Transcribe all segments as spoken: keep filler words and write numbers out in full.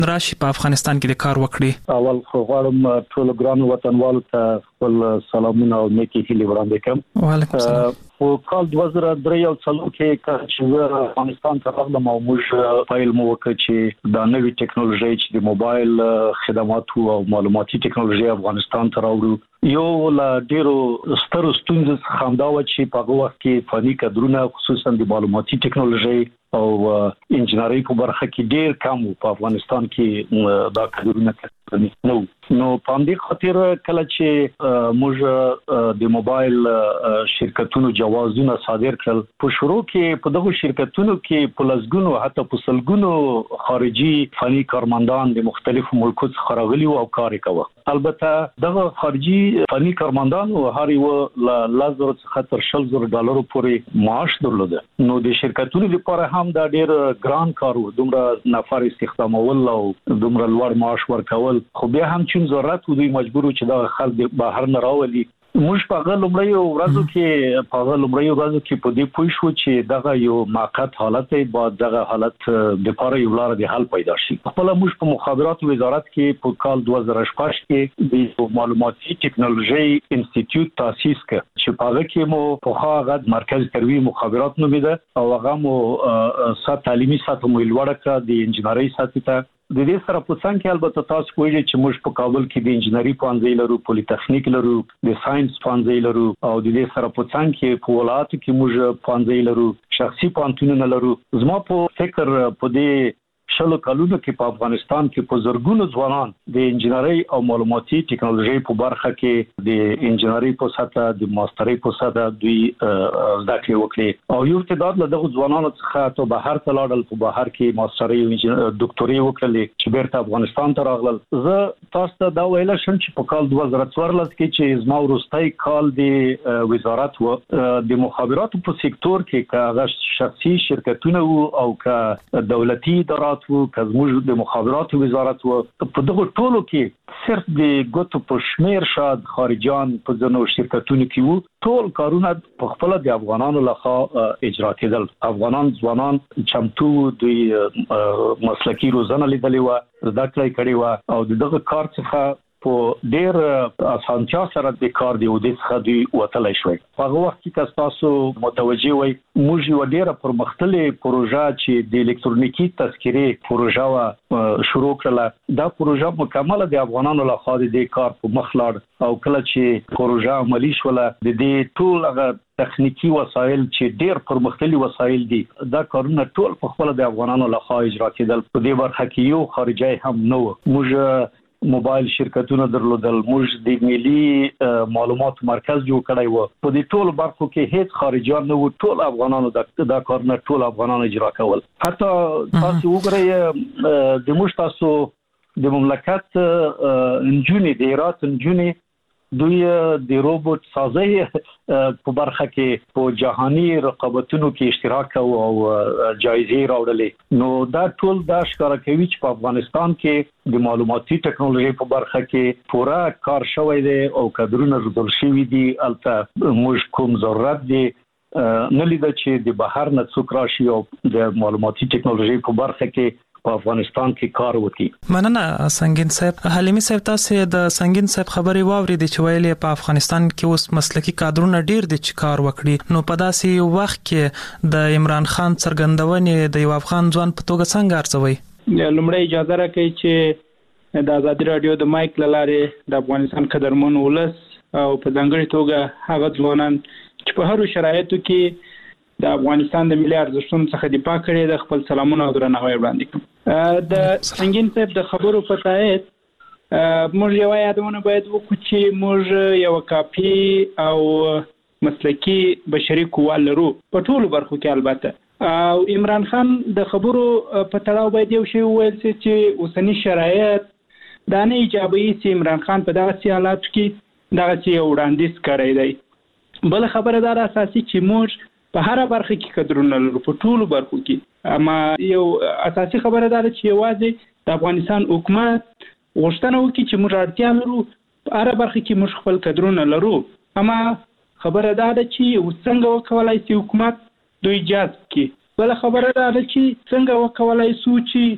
راشي په افغانستان کې د کار وکړي؟ اول خو غواړم ټول ګران وطنوالو ته خپل سلامونه او نیکی هیلې وړاندې کوم. وعلیکم السلام. په کال دوه زره درې او څلور کې چې افغانستان ته راغلم او موږ فایل مو وکړ چې د نوې ټکنالوژي چې د موبایل خدماتو او معلوماتي ټکنالوژي افغانستان ته راوړو، یو لا ډیرو سترو ستونزو څخه هم دا و چې په هغه وخت کې فني کادرونه خصوصا د معلوماتي ټکنالوژي او انجنیری په برخه کې ډیر کم په افغانستان کې دا کادرونه نو نو په دې خاطر کله چې موږ د موبایل شرکتونو جوازونه صادر کړل، په شروع کې په دغه شرکتونو کې په لسګونو حتی په سلګونو خارجي فني کارمندان د مختلفو ملکو څخه راغلي او کار کوي. البته دغه خارجي فني کارمندان او هر یو ل لزر څخه تر شل زره ډالرو پورې معاش درلوده. نو د شرکتونو لپاره هم دا ډیر ګران کار و، دومره نفر استخدامول او دومره لوړ معاش ورکول، خو بیا هم چې ضرورت و دوی مجبور و چې دا خلک بهر نه راولي. موږ په هغه لومړی ورځو کې په هغه لومړی ورځو کې په دې پوه شو چې دغه یو موقت حالت دی، باید دغه حالت د لپاره یو لار د حل پیدا شي. خپل موږ په مخابراتو وزارت کې په کال دوه زره شپږ کې د معلوماتي ټکنالوژي انسټیټیوټ تاسیس کړ چې په هغه کې مو په هغه مرکز تروي مخابرات نومیده او هغه مو سات تعلیمي سطح مو لوړه کړه د انجنیری سطح ته. د دې سره په څنګ کې البته تاسو کوی چې موږ په کابل کې د انجنیری پوهنځي لرو، پولی تخنیک لرو، د ساينس پوهنځي لرو او د دې سره په څنګ کې په ولایتو کې موږ پوهنځي لرو، شخصي پوهنتونونه لرو. زما په فکر په دې شلو کلونو کې په افغانستان کې په زرګونو ځوانان د انجنیری او معلوماتي ټکنالوژي په برخه کې د انجنیری په سطح د ماسترۍ په سطح دوی زده کړې وکړي او یو تعداد له دغه ځوانانو څخه ته بهر ته لاړل، په بهر کې ماسترۍ او ډاکټوري وکړل چې بیرته افغانستان ته راغلل. زه تاسو ته دا ویل شم چې په کال دوه زره څوارلس کې چې زما وروستۍ کال د وزارت و د مخابراتو په سکتور کې کاغذ شخصي شرکتونه او کا دولتي ادارات که زموږ د مخابراتو وزارت و په دغه ټولو کې صرف د ګوتو په شمیر شاد خارجيان په ځینو شرکتونو کې وو. ټول کارونه په خپل د افغانانو لخوا اجرا کېدل. افغانان ځوانان چمتو د مسلکي روزنه لیدلې و، زده کړې کړې و او دغه کار څخه په ډېر اسانتیا سره د کار دی او د څخه دی وتلای شوی. هغه وخت کې تاسو متوجي وای موږ یو ډېر پرمختللې پروژه چې د الکترونیکی تذکرې پروژه وا شروع کړله. دا پروژه مکمل د افغانانو لخوا د کار په مخ لاړ او کله چې پروژه عملی شوله د دې ټول هغه تخنیکی وسایل چې ډېر پرمختللي وسایل دي دا کارونه ټول په خپل د افغانانو لخوا اجرا کېدل. په دې برخه کې یو خارجي هم نه و. موږ موبایل شرکتونه درلودل، موږ د ملي معلومات مرکز جوړ کړی و. په دې ټول برخو کې هیڅ خارجيان نه و، ټول افغانانو دا کارونه ټول افغانانو اجرا کول. حتی تاسو وګورئ د موږ تاسو د مملکت انجونی د ایرات انجونی دوی د روبوت سازي په برخه کې په جهاني رقابتونو کې اشتراک او جایزې راوړلې. نو دا ټول دا ښکاره کوي چې په افغانستان کې د معلوماتي ټکنالوژي په برخه کې پوره کار شوی دی او کادرونه روزل شوي دي. البته موږ کوم ضرورت دی نه لیده چې د بهر نه څوک راشي او د معلوماتي ټکنالوژي په برخه کې په افغانستان کې کار وکړي. مننه سنگین صاحب. حلیمي صاحب تاسو د سنگین صاحب خبري واوري د چویلې په افغانستان کې اوس مسلکي کادرونه ډیر د چکار وکړي. نو په داسې وخت کې د عمران خان څرګندونې د یو افغان ځوان په توګه څنګه ارزوي؟ لومړی اجازه راکړئ چې د ازادي رادیو د مایک لاره د افغانستان قدرمن ولس او په ځانګړي توګه هغه ځوانان چې په هرو شرایطو کې د افغانستان د ملي ارزښتونو څخه دفاع کړي د خپل سلامونه او درناوی وړاندې کوم. د سنگین صاحب د خبرو په تایید موږ یو یادونه باید وکړو چې موږ یو کافي او مسلکي بشري قوه لرو په ټولو برخو کې. البته او عمران خان د خبرو په تړاو باید یو شی وویل چې اوسنی شرایط دا نه ایجابوي چې عمران خان په دغه حالاتو کې دغه یو وړاندیز کړی دی. بل خبره دا اساسي چې موږ په هر برخه کې کډرونه لرو په ټولو برخو کې. اما یو اساسي خبره ده چې یوازې د افغانستان حکومت غوښتنه وکړي چې موږ اړتیا لرو په هر برخه کې موږ خپل کډرونه لرو. اما خبره ده چې څنګه وکولای شي حکومت دوی جذب کړي. بل خبره ده چې څنګه وکولای شو چې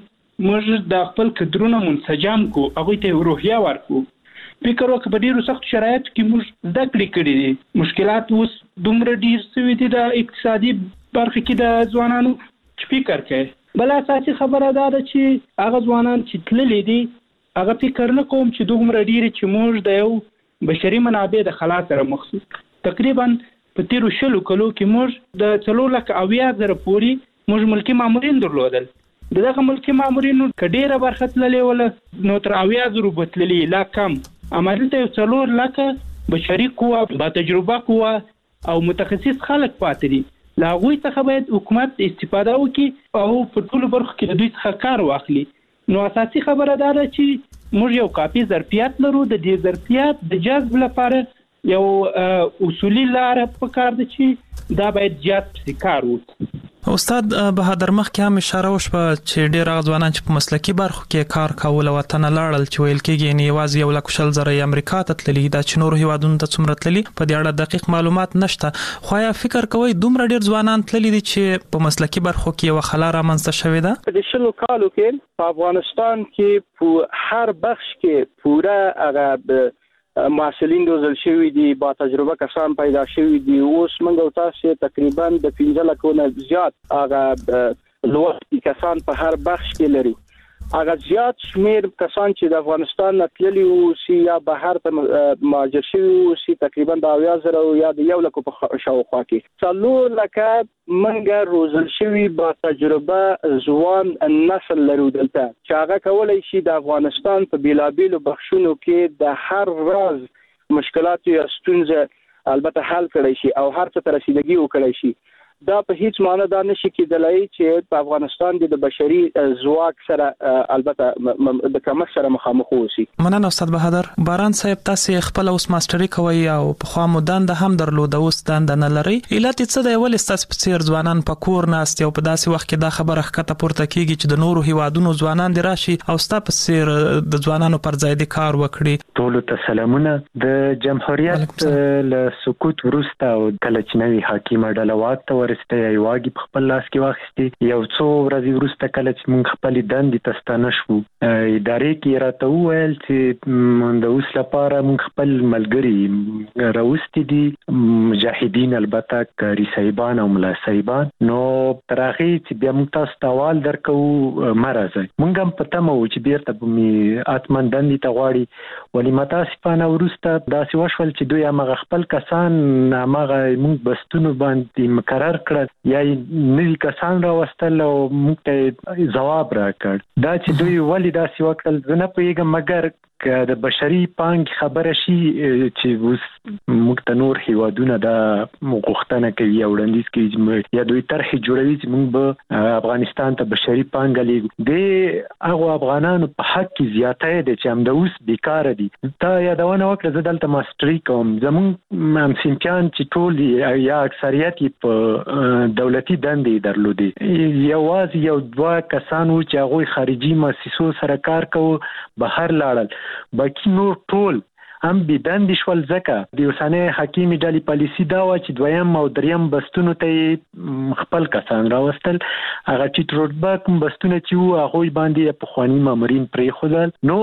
موږ د خپل کډرونو منسجم کو هغه ته روحیه ورکو فکر وکړه په ډیرو سخت شرایطو کې موږ زده کړې کړې دي مشکلات اوس دومره ډیر شوي دي د اقتصادي برخه کې د ځوانانو چې فکر کوي بل اساسي خبره دا ده چې هغه ځوانان چې تللي دي هغه فکر نه کوم چې دومره ډیر چې موږ د یو بشري منابع د خلا سره مخ شو تقریبا په تیرو شلو کلو کې موږ د څلور لک اویا زره پورې موږ ملکي مامورین درلودل دغه ملکي مامورینو کډیره برخه تللې ول نو تر اویا زره بتللي لا کم امریکا یو څلور لکه بشري قوه با تجربه قوه او متخصص خلک پاتې دي لا غوي څخه باید حکومت استفاده وکړي او په ټولو برخو کې د دوی څخه کار واخلي نو اساسي خبره دا ده چې موږ یو کافي ظرفیت لرو د دې ظرفیت د جذب لپاره یو اصولي لار په کار ده چې دا باید زیات کار وکړي استاد بهادر مخکې هم اشاره وشوه چې ډېر هغه ځوانان چې په مسلکي برخو کې کار کول او وطن لاړل چې ویل کېږي یعنې یوازې یو لک شل زره امریکا ته تللي دا چې نورو هیوادونو ته څومره تللي په دې اړه دقیق معلومات نشته خو یا فکر کوئ دومره ډېر ځوانان تللي دي چې په مسلکي برخو کې یوه خلا رامنځته شوې ده په دې شلو کالو کې په افغانستان کې په هر بخش کې پوره هغه محصلین روزل شوي دي با تجربه کسان پیدا شوي دي اوس موږ او تاسو تقریبا د پنځه لکو نه زیات هغه لوړ کسان په هر بخش کې لري هغه زیات شمیر کسان چې د افغانستان نه تللي او سی یا بهر ته مهاجر شوي او سی تقریبا د اویا زره یا د یو لکو په شاوخوا کې څلور لکه منګه روزل شوي با تجربه ځوان نسل لرو دلته چې هغه کولای شي د افغانستان په بیلابیلو بخشونو کې د هر راز مشکلات یا ستونزې البته حل کړی شي او هر څه ته رسیدګي وکړي شي دا په هیڅ معنی دا نشي کېدلای چې په افغانستان کې د بشري ځواک سره البته د کمښت سره مخامخ اوسي. مننه استاد بهادر. باران صاحب تاسو خپل اوس ماستری کوي او په خوا مودان د هم درلود اوس دند نه لري. علت څه دی ول استاد په څیر ځوانان په کور ناست او په داسې وخت کې دا خبره ښکته پورته کیږي چې د نورو هیوادونو ځوانان دی راشي او استاد په څیر د ځوانانو پر ځای د کار وکړي. ټول ته سلامونه. د جمهوریت له سقوط وروسته او کله چې نوی حاکم ډلواک ته ورسته یو واګي په خپل لاس کې واخیستي یو څو ورځې وروسته کله چې موږ خپل دندې ته ستانه شو ادارې کې راته وویل چې د اوس لپاره موږ خپل ملګري راوستي دي مجاهدین البته کاری صاحبان او ملا صاحبان نو تر هغه چې بیا موږ تاسو ته اول درکو مرزه موږ هم پته مو چې بیرته به می اتمن دندې ته غواړي ولی متاسفانه وروسته داسې وشول چې دوی هغه خپل کسان هغه موږ بستونو باندې مقرر کړ یا نوی کسان راوستل او موږ ته جواب راکړ دا چې دوی ولې داسې وکړل زه نه پوهیږم مګر که د بشري پانګې خبره شي چې اوس موږ ته نور هیوادونه دا غوښتنه کوي او وړاندیز کوي یا دوی طرحې جوړوي چې موږ به افغانستان ته بشري پانګه لیږو د هغو افغانانو په حق کې زیاتی دی چې همدا اوس بیکاره دي. تا یادونه وکړه زه دلته ماسټري کوم زموږ همصنفیان چې ټول یا اکثریت یې په دولتي دندې درلودې یوازې یو دوه کسان وو چې هغوی خارجي مؤسسو سره کار کوو بهر لاړل باقي نور ټول هم بيدند شول ځکه د اوسنۍ حکیمي ډلې پالیسي دا و چې دویم او دریم بستونو ته خپل کسان راوستل هغه چې رتبه کوم بستونه چې وو هغه باندې په خواني مامورین پرې خدل نو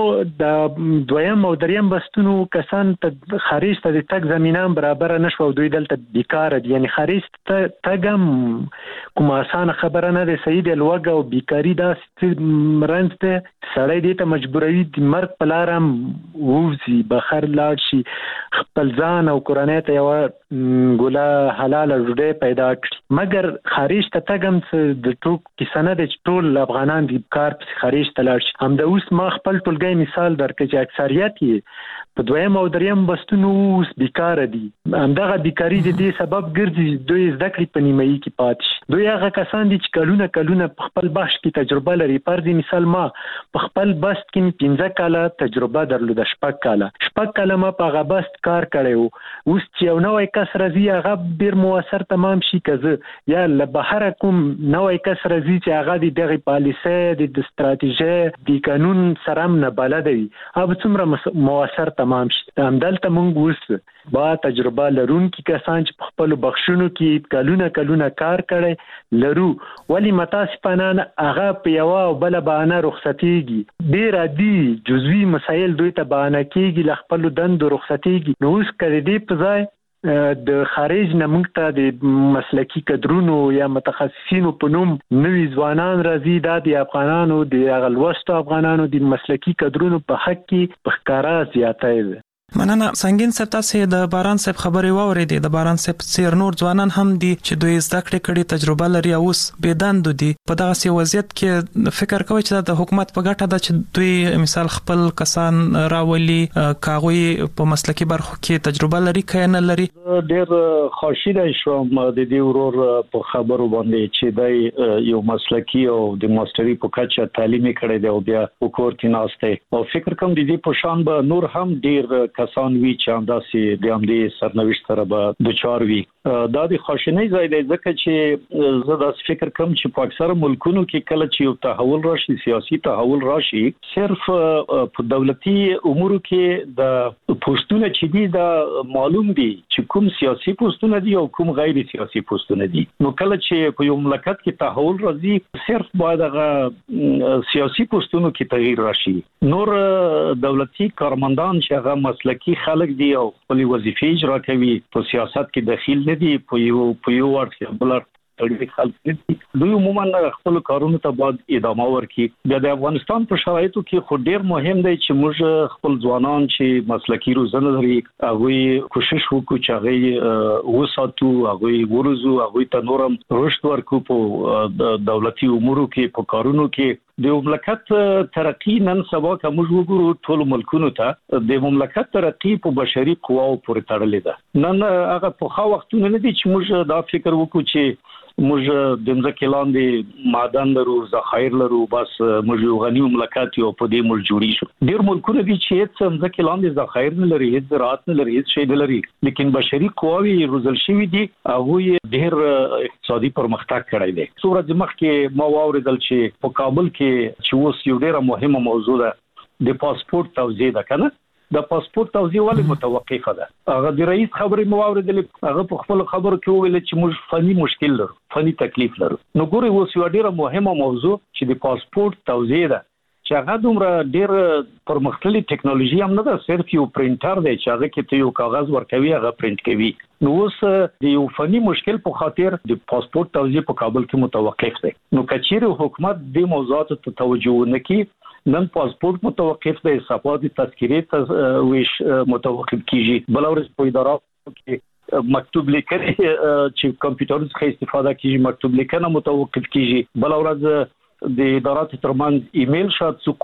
د دویم او دریم بستونو کسان ته خارج ته د تک زمينه برابر نشو دوی دلته بیکاره دي یعنی خارج ته تګم کوم اسانه خبره نه ده سید الوګ او بیکاری دا مرنته سړی دې ته مجبوروي د مرګ په لارم ووزي بخر لاړ شي خپل ځان او کورنۍ ته یو ګوله حلاله ډوډۍ پیدا کړي مګر خارج ته تګم د ټوک کیسه نه ده چې ټول افغانان د کار په خارج ته لاړ شي همدا اوس ما خپل ټولګی مثال درکړ چې اکثریت یې په دویم او دریم بستونو اوس بیکاره دي همدغه بیکاري د دې سبب ګرځي دوی زده کړې په نیمایي کې پاتې شي دوی هغه کسان دي چې کلونه کلونه په خپل بخش کې تجربه لري فرض مثال ما په خپل بست کې پنځه کاله تجربه درلوده شپږ کاله شپږ قلمه په غبست کار کړو اوس چې یو نوې کس راځي هغه ډیر موثر تمام شي کزه یا له بهر کوم نوې کس راځي چې هغه د دغه پالیسي د استراتیژي د قانون سره نه بلد وي هغه څومره موثر تمام شي همدلته موږ اوس با تجربه لرونکي کسان چې په خپل بخښونو کې کلونه کلونه کار کړي لرو ولی متاسفانه هغه په یو او بل بهانه رخصتيږي ډیر عادي جزوي مسایل دوی ته بهانه کیږي ل خپل دند رخصتيږي نو اوس کړي دی په ځای د خارج نه موږ ته د مسلکی کډرونو یا متخصصینو په نوم نوي ځوانان راځي د افغانانو د غلوستو افغانانو د مسلکی کډرونو په حق کې په ښکارا زیاتای مننه سنگین صاحب تاسو د باران صاحب خبرې واورېدې د باران صاحب سیر نور ځوانان هم دي چې دوی زده کړې کړي تجربه لري اوس بيداند دي په دغه سی وضعیت کې فکر کوي چې د حکومت په ګټه ده چې دوی مثال خپل کسان راولي کاغوي په مسلکی برخو کې تجربه لري کینه لري ډېر خوشاله شوم د دې ورور په خبرو باندې چې د یو مسلکی او د ماستری په کچه تعلیمي کړي دی او بیا وکورتي ناشته او فکر کوم د دې په شان به نور هم ډېر کسان وی چې همداسې د همدې سرنوشت سره به د چار وی دا د خوشنۍ ځای دی ځکه چې زه دا فکر کوم چې په اکثر ملکونو کې کله چې یو تحول راشي سیاسي تحول راشي صرف په دولتي امورو کې د پوسټونه چې دي دا معلوم دي چې کوم سیاسي پوسټونه دي او کوم غیر سیاسي پوسټونه دي نو کله چې په یو مملکت کې تحول راځي صرف باید هغه سیاسي پوسټونو کې تغییر راشي نور دولتي کارمندان چې هغه مسلکی خلک دي او خپل وظیفې اجرا کوي په سیاست کې دخیل نه دي په یو په یو ورته بل تړلي خلک دي دوی عموما خپل کارونو ته بعد ادامه ورکړي د افغانستان په شرایطو کې خو ډیر مهم دی چې موږ خپل ځوانان چې مسلکی روزنه لري هغه کوشش وکړو چې هغه وساتو هغه ورزو هغه ته نورم رشد ورکو په دولتي امورو کې په کارونو کې د مملکت ترقی نن سبا کوم وګورو ټول ملکونو ته د مملکت ترقی په بشري قواو پورې تړلې ده نن هغه په خا وختونه نه دي چې موږ دا فکر وکړو چې موږ د ځمکې لاندې معدن لرو ذخایر لرو بس موږ یو غنی مملکت یو په دې ملک جوړی شو ډیر ملکونه دي چې هیڅ ځمکې لاندې ذخایر نه لري هیڅ زراعت نه لري هیڅ شی نه لري لیکن بشري قواوی روزل شوی دي هغه ډیر اقتصادي پرمختګ کړی دی صورت مخکې ما واوریدل چې په کابل کې چې اوس یو ډیره مهمه موضوع ده د پاسپورت توزیع ده کنه د پاسپورت توزیع ولې متوقفه ده هغه د رئیس خبرې مو واوریدلې هغه په خپل خبرو کې ویل چې موږ فني مشکل لرو فني تکلیف لرو نو ګوري اوس یو ډیره مهمه موضوع چې د پاسپورت توزیع ده چې هغه دومره ډیر پرمختللي ټکنالوژي هم نه ده صرف یو پرینټر دی چې هغه کې ته یو کاغذ ورکوي هغه پرینټ کوي نو اوس د یو فني مشکل په خاطر د پاسپورت توزیع په کابل کې متوقف دی نو کچېره حکومت د موضوعات ته توجه نه کوي نن پاسپورت متوقف دی صفات تذکرې ته ویش متوقف کیږي بل ورځ په ادارو کې مکتوب لیکنه چې کمپیوټر څخه استفاده کیږي مکتوب لیکنه متوقف کیږي بل ورځ د ادارات ترمن ایمیل شات